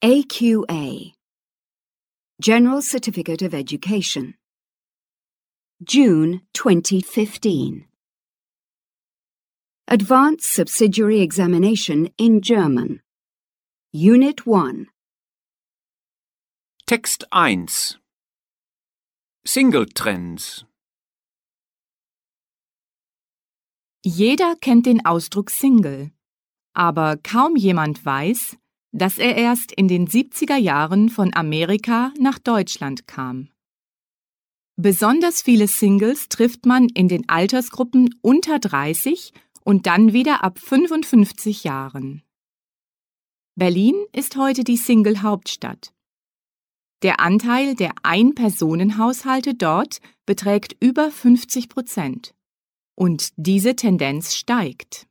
AQA General Certificate of Education June 2015 Advanced Subsidiary Examination in German Unit 1 Text 1 Single-Trends. Jeder kennt den Ausdruck Single, aber kaum jemand weiß, dass er erst in den 70er Jahren von Amerika nach Deutschland kam. Besonders viele Singles trifft man in den Altersgruppen unter 30 und dann wieder ab 55 Jahren. Berlin ist heute die Single-Hauptstadt. Der Anteil der Ein-Personen-Haushalte dort beträgt über 50%. Und diese Tendenz steigt.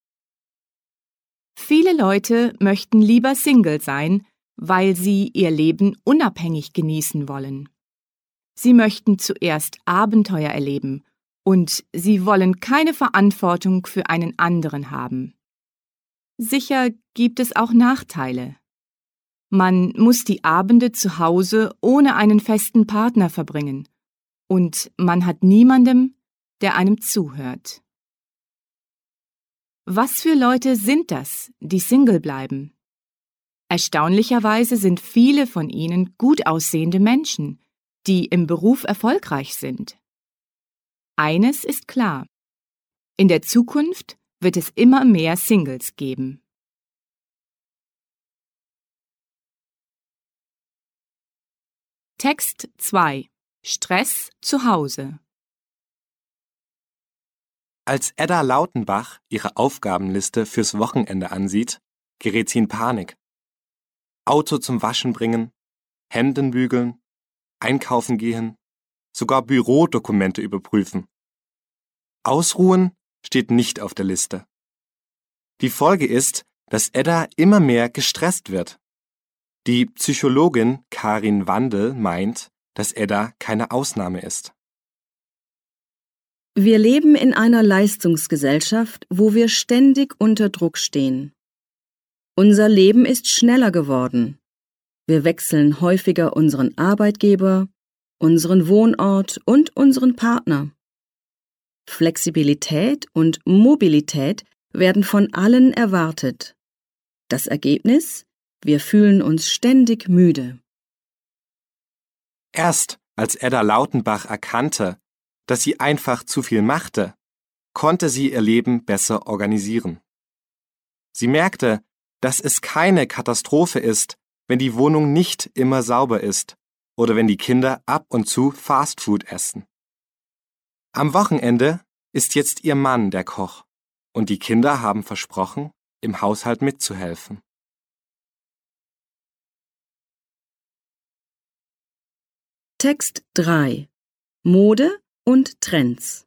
Viele Leute möchten lieber Single sein, weil sie ihr Leben unabhängig genießen wollen. Sie möchten zuerst Abenteuer erleben und sie wollen keine Verantwortung für einen anderen haben. Sicher gibt es auch Nachteile. Man muss die Abende zu Hause ohne einen festen Partner verbringen und man hat niemandem, der einem zuhört. Was für Leute sind das, die Single bleiben? Erstaunlicherweise sind viele von ihnen gut aussehende Menschen, die im Beruf erfolgreich sind. Eines ist klar: In der Zukunft wird es immer mehr Singles geben. Text 2 Stress zu Hause. Als Edda Lautenbach ihre Aufgabenliste fürs Wochenende ansieht, gerät sie in Panik. Auto zum Waschen bringen, Hemden bügeln, einkaufen gehen, sogar Bürodokumente überprüfen. Ausruhen steht nicht auf der Liste. Die Folge ist, dass Edda immer mehr gestresst wird. Die Psychologin Karin Wandel meint, dass Edda keine Ausnahme ist. Wir leben in einer Leistungsgesellschaft, wo wir ständig unter Druck stehen. Unser Leben ist schneller geworden. Wir wechseln häufiger unseren Arbeitgeber, unseren Wohnort und unseren Partner. Flexibilität und Mobilität werden von allen erwartet. Das Ergebnis? Wir fühlen uns ständig müde. Erst als Edda Lautenbach erkannte, dass sie einfach zu viel machte, konnte sie ihr Leben besser organisieren. Sie merkte, dass es keine Katastrophe ist, wenn die Wohnung nicht immer sauber ist oder wenn die Kinder ab und zu Fastfood essen. Am Wochenende ist jetzt ihr Mann der Koch und die Kinder haben versprochen, im Haushalt mitzuhelfen. Text 3 Mode und Trends.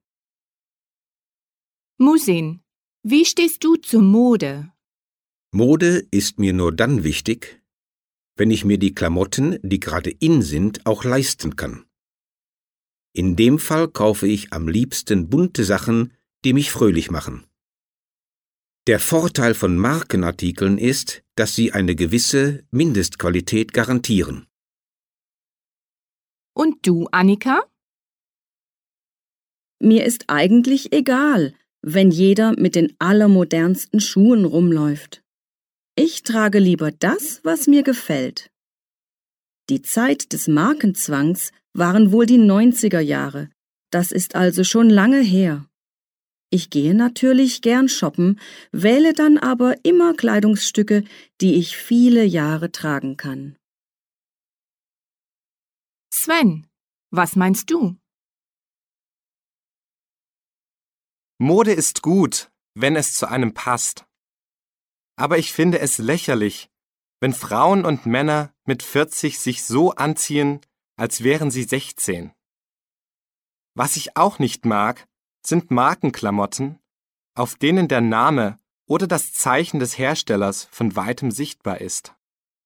Musin, wie stehst du zur Mode? Mode ist mir nur dann wichtig, wenn ich mir die Klamotten, die gerade in sind, auch leisten kann. In dem Fall kaufe ich am liebsten bunte Sachen, die mich fröhlich machen. Der Vorteil von Markenartikeln ist, dass sie eine gewisse Mindestqualität garantieren. Und du, Annika? Mir ist eigentlich egal, wenn jeder mit den allermodernsten Schuhen rumläuft. Ich trage lieber das, was mir gefällt. Die Zeit des Markenzwangs waren wohl die 90er Jahre. Das ist also schon lange her. Ich gehe natürlich gern shoppen, wähle dann aber immer Kleidungsstücke, die ich viele Jahre tragen kann. Sven, was meinst du? Mode ist gut, wenn es zu einem passt. Aber ich finde es lächerlich, wenn Frauen und Männer mit 40 sich so anziehen, als wären sie 16. Was ich auch nicht mag, sind Markenklamotten, auf denen der Name oder das Zeichen des Herstellers von weitem sichtbar ist.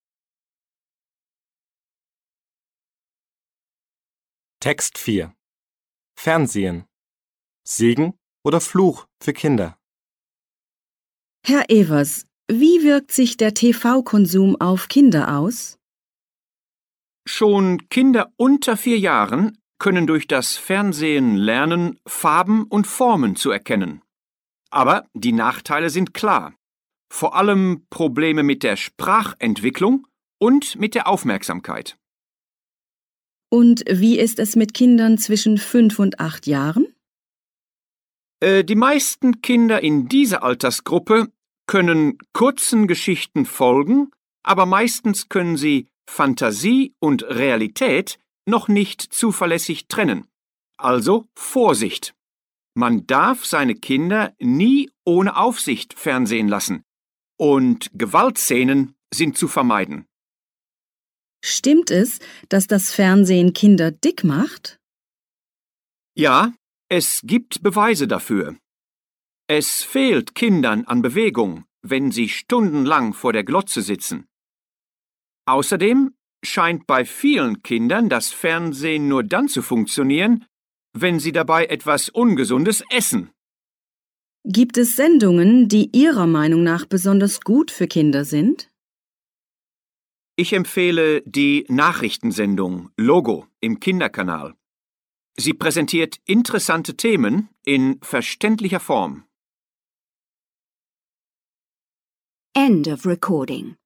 Text 4 Fernsehen. Segen oder Fluch für Kinder? Herr Evers, Wie wirkt sich der TV-Konsum auf Kinder aus? Schon Kinder unter 4 Jahren können durch das Fernsehen lernen, Farben und Formen zu erkennen. Aber die Nachteile sind klar. Vor allem Probleme mit der Sprachentwicklung und mit der Aufmerksamkeit. Und wie ist es mit Kindern zwischen 5 und 8 Jahren? Die meisten Kinder in dieser Altersgruppe können kurzen Geschichten folgen, aber meistens können sie Fantasie und Realität noch nicht zuverlässig trennen. Also Vorsicht! Man darf seine Kinder nie ohne Aufsicht fernsehen lassen. Und Gewaltszenen sind zu vermeiden. Stimmt es, dass das Fernsehen Kinder dick macht? Ja, es gibt Beweise dafür. Es fehlt Kindern an Bewegung, wenn sie stundenlang vor der Glotze sitzen. Außerdem scheint bei vielen Kindern das Fernsehen nur dann zu funktionieren, wenn sie dabei etwas Ungesundes essen. Gibt es Sendungen, die Ihrer Meinung nach besonders gut für Kinder sind? Ich empfehle die Nachrichtensendung Logo im Kinderkanal. Sie präsentiert interessante Themen in verständlicher Form. End of recording.